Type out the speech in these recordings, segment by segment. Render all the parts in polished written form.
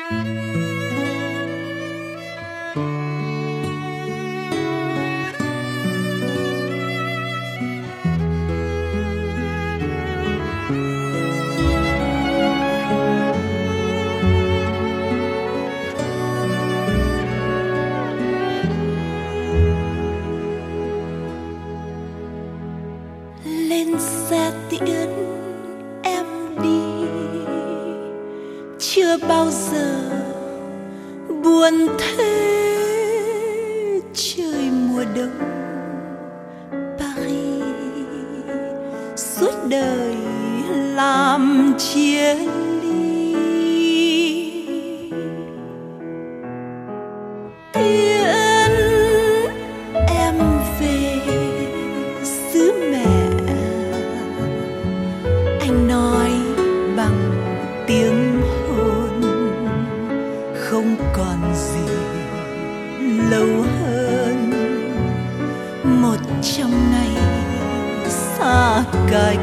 Lên xe tiễn em đi, chưa bao giờ buồn thế. Trời mùa đông Paris, suốt đời làm chia ly. Tiễn em về xứ mẹ, anh nói bằng tiếng hôn, không còn gì lâu hơn 100 ngày xa cách.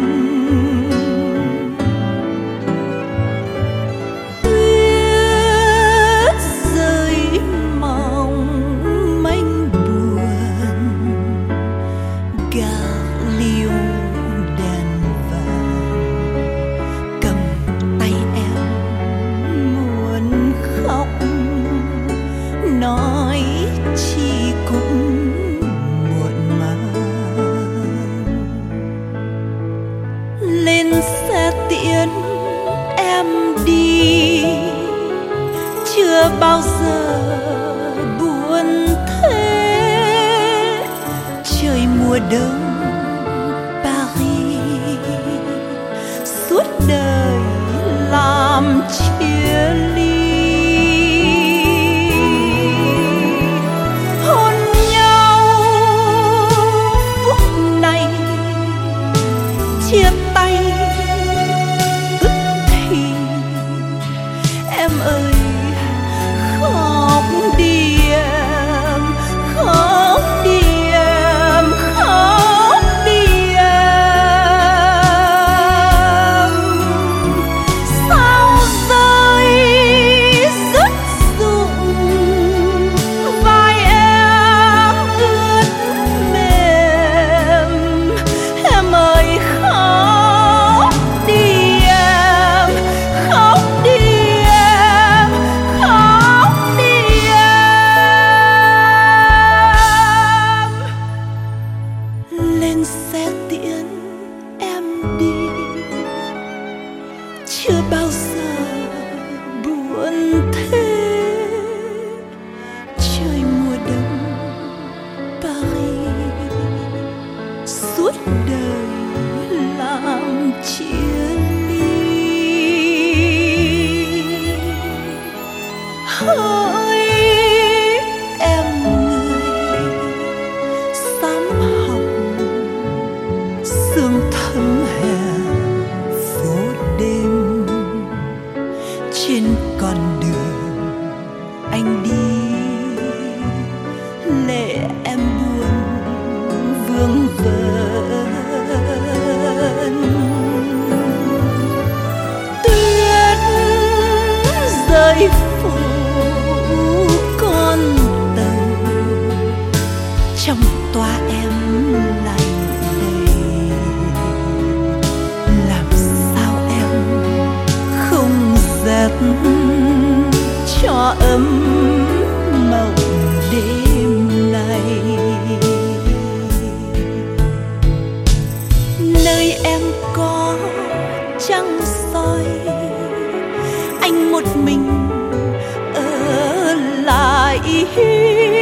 Tuyết rơi mỏng manh buồn, gác liêu đèn vàng, cầm tay em muốn khóc, nói chi cũng muộn màng. Lên xe tiễn em đi, chưa bao giờ buồn thế. Trời mùa đông Paris, suốt đời làm chia ly. Hôn nhau phút này, chia tay tức thì. Em ơi khóc đi em, khóc đi em, khóc đi em. Sao rơi rớt rụng, vai em ướt mềm. Em ơi khóc đi em, khóc đi em, khóc đi em. Lên xe tiễn em đi, chưa bao giờ buồn thế. Trời mùa đông Paris, suốt đời làm chia ly. Hỡi em người xám hồng, sương thấm hè phố đêm. Trên con đường anh đi, lệ em buồn vương vấn. Tuyết rơi phủ con tàu, trong toa em lạnh đầy. Làm sao em không dệt cho ấm mộng đêm này. Nơi em có trăng soi, anh một mình ở lại.